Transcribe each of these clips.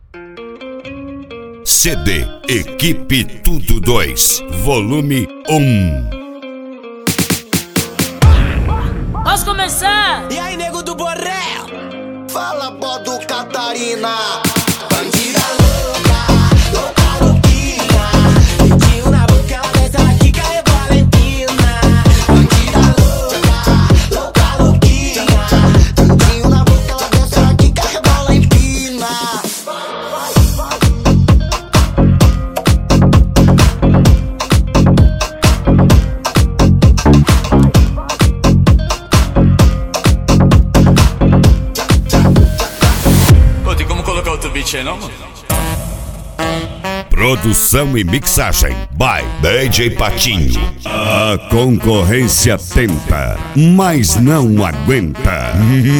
CD Equipe Tudo 2, volume 1. Posso começar? E aí, nego do Borré? Fala, Bodo Catarina. Bandida louca, louca, louquinha. Dedinho na boca, ela desce aqui, caiu Valentina. Bandida louca, louca, louquinha. Dedinho na boca, ela desce aqui, caiu Valentina. Tem como colocar outro beat aí não, mano? Produção e mixagem by DJ Patinho. A concorrência tenta, mas não aguenta.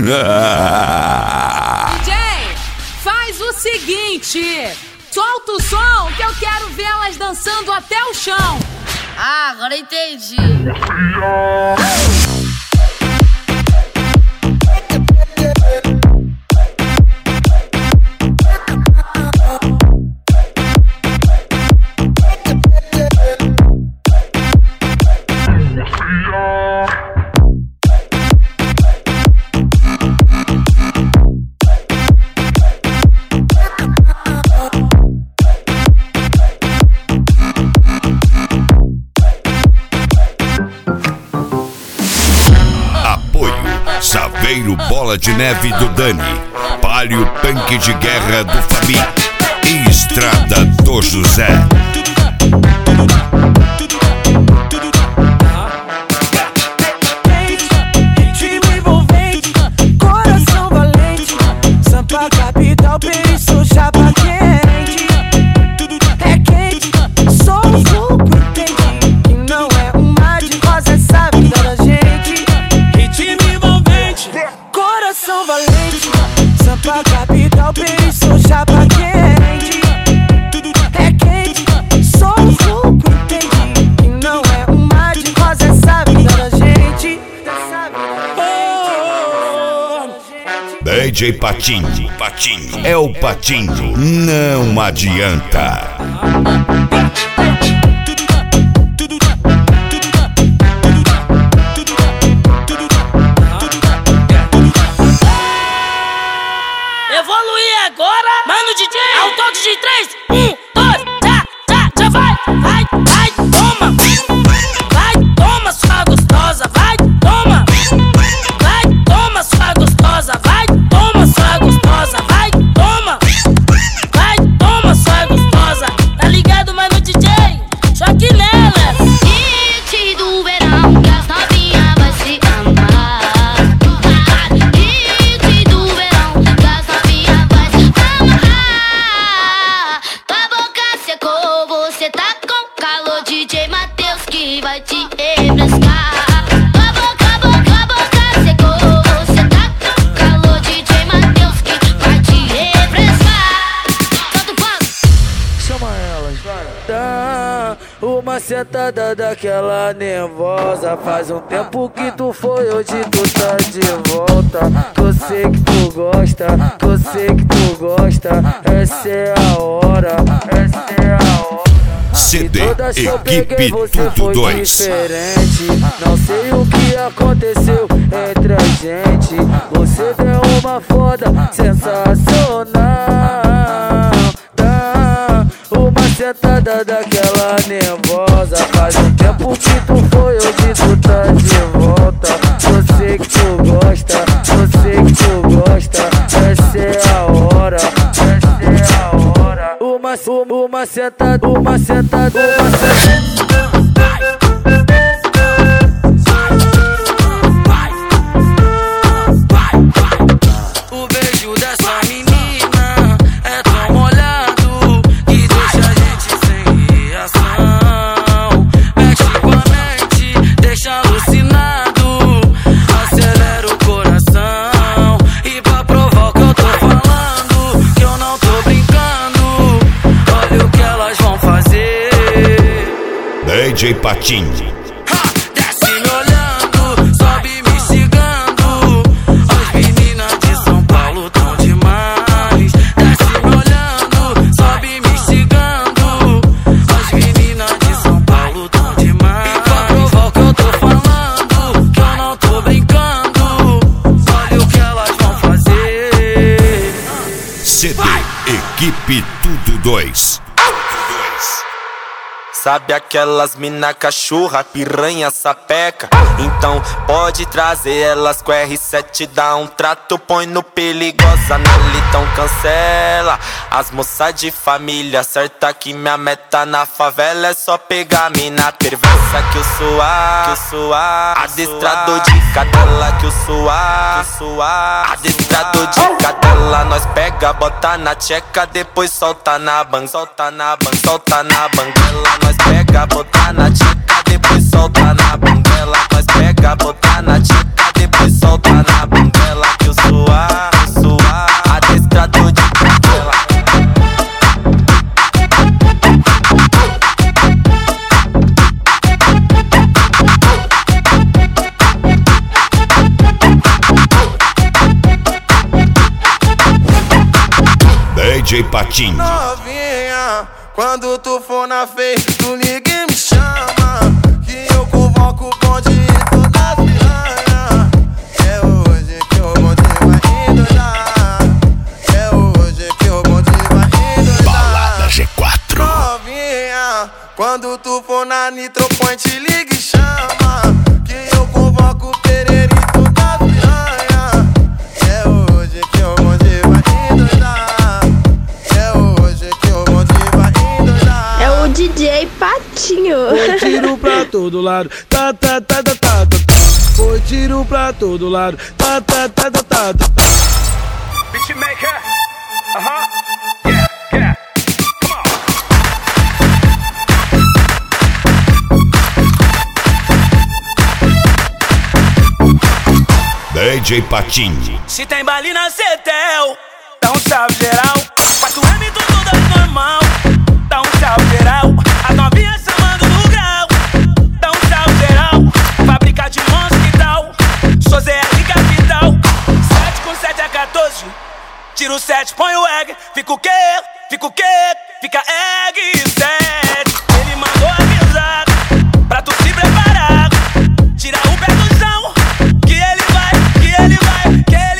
DJ, faz o seguinte: solta o som que eu quero ver elas dançando até o chão. Ah, agora entendi. Saveiro Bola de Neve do Dani, Palio Tanque de Guerra do Fabi e Estrada do José. Ritmo envolvente, coração valente, Sampa capital, periço, chapa quente. É quente, sou um fogo, entendi que não é um mar de rosa, essa vida da gente. Ritmo envolvente, coração valente, Sampa capital, periço, chapa quente. É quente, sou um fogo, entendi que não é um mar de rosa, essa vida da gente. DJ Patinho, é o Patinho, não adianta. Evoluir agora, mano DJ, ao toque de 3, 1, 2, já vai, toma. Vai, toma sua gostosa, vai, toma. Vai, toma sua gostosa, vai, toma sua gostosa, vai, toma. Vai, toma sua gostosa, tá ligado, mano DJ? Choque nela. Hit do verão, que as novinhas vai se amar. Hit do verão, que as novinhas vai se amar. Tua boca secou, você tá com calor, DJ Matheus que vai te refrescar. Tua boca secou, você tá com calor, DJ Matheus que vai te refrescar. Solta o passo. Chama elas, vai. Dá uma sentada daquela nervosa. Faz um tempo que tu foi, hoje tu tá de volta. Que eu sei que tu gosta, que eu sei que tu gosta. Essa é a hora, essa é a hora. CD Equipe Você Tudo foi 2. diferente. Não sei o que aconteceu entre a gente. Você deu uma foda sensacional. Dá uma sentada daquela nervosa. Faz um tempo que tu foi, hoje tu tá de volta. Eu sei que tu gosta, eu sei que tu gosta. Essa é a hora, essa é a hora. Uma sentada, uma sentada, uma sentada. O beijo dessa menina é tão molhado que deixa a gente sem reação. Mexe com a mente, deixa alucinado, acelera o coração. E pra provar o que eu tô falando, que eu não tô brincando, olha o que elas vão fazer. DJ Patinho. Desce me olhando, sobe me instigando. As meninas de São Paulo tão demais. Desce me olhando. Equipe Tudo 2. Sabe aquelas mina cachorra, piranha, sapeca? Então pode trazer elas com R7, dá um trato, põe no perigosa, então cancela. As moças de família, certa que minha meta na favela é só pegar mina perversa que eu suar, adestrador de cadela que eu suar, adestrador de cadela. Nós pega, bota na tcheca, depois solta na banguela, nós pega, botar na tcheca, depois solta na banguela. Nós pega, botar na tcheca, depois solta na banguela. Que eu suar, adestrador de cadela. DJ Patinho. Novinha, quando tu for na festa, tu liga e me chama, que eu convoco o bonde e todas as piranha. É hoje que o bonde vai endoidar, é hoje que o bonde vai endoidar. Balada G4. Novinha, quando tu for na Nitro Point, liga e chama, que eu convoco o Pereira e todas as piranha. É hoje que o bonde vai endoidar. DJ Patinho. Foi tiro pra todo lado, tá, tá, tá, tá, tá, tá. Foi tiro pra todo lado, tá, tá, tá, tá, tá, tá. Beatmaker, yeah, come on. DJ Patinho. Se tem baile na Cetel, dá um salve geral. 4M tudo das normal. Dá um salve geral, as novinhas chamando no grau. Dá um salve geral, fábrica de monstro e tal. Sou ZL capital, 7 com 7 a 14. Tiro o 7, põe o egg. Fica o quê? Fica egg 7. Ele mandou avisar pra tu se preparar. Tira o pé do chão, que ele vai atirar.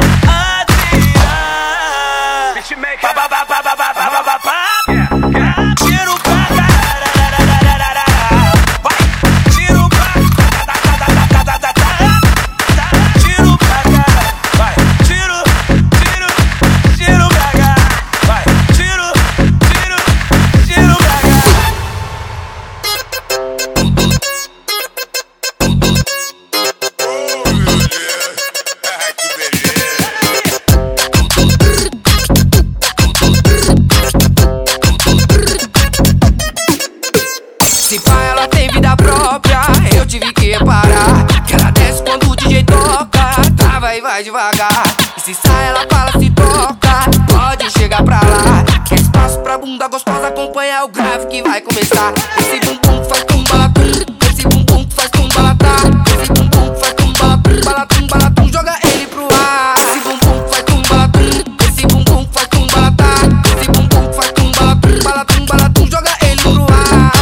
Pá, pá, pá, pá, pá, pá, pá, pá, pá. Tiro pra caralho, vai, tiro pra tiro pra caralho, vai, tiro pra caralho, vai, tiro pra caralho. Se pá, ela tem vida própria, eu tive que reparar que ela desce quando o DJ toca, trava e vai devagar. E se sai, ela fala, se toca, pode chegar pra lá. Quer espaço pra bunda gostosa, acompanha o grave que vai começar. Esse bumbum faz tum-balatum, esse bumbum faz tum-balatá. Esse bumbum faz tum-balatum, balatum, balatum, joga ele pro ar. Esse bumbum faz tum-balatum, esse bumbum faz tum-balatá. Esse bumbum faz tum-balatum, balatum, balatum, joga ele pro ar.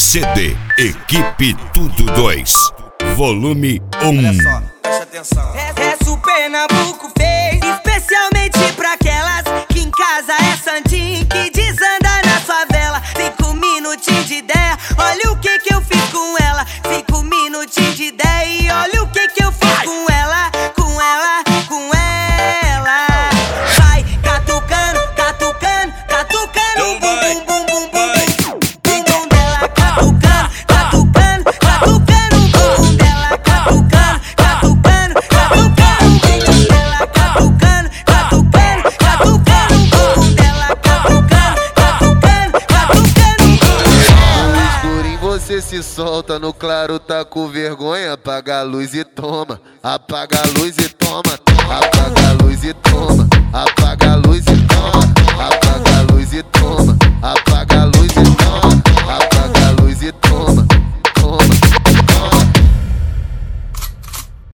CD Equipe Tudo 2, volume 1. Olha só, preste atenção. Essa o Pernambuco fez especialmente pra aquelas que em casa é santinho, que desanda na favela. 5 minutinhos de ideia, olha o que eu fiz com ela. 5 minutinhos de ideia e olha o que eu fiz com ela, com ela, com ela. Vai catucando, catucando, catucando, bum bum bum bum bum bum bum dela, catucando, catucando, catucando, bum dela, catucando, catucando, catucando, bum dela, catucando, catucando, catucando, bum dela, catucando, catucando, catucando. No escurinho você se solta, no claro tá com vergonha. Apaga a luz e toma, apaga a luz e toma, apaga a luz e toma, apaga a luz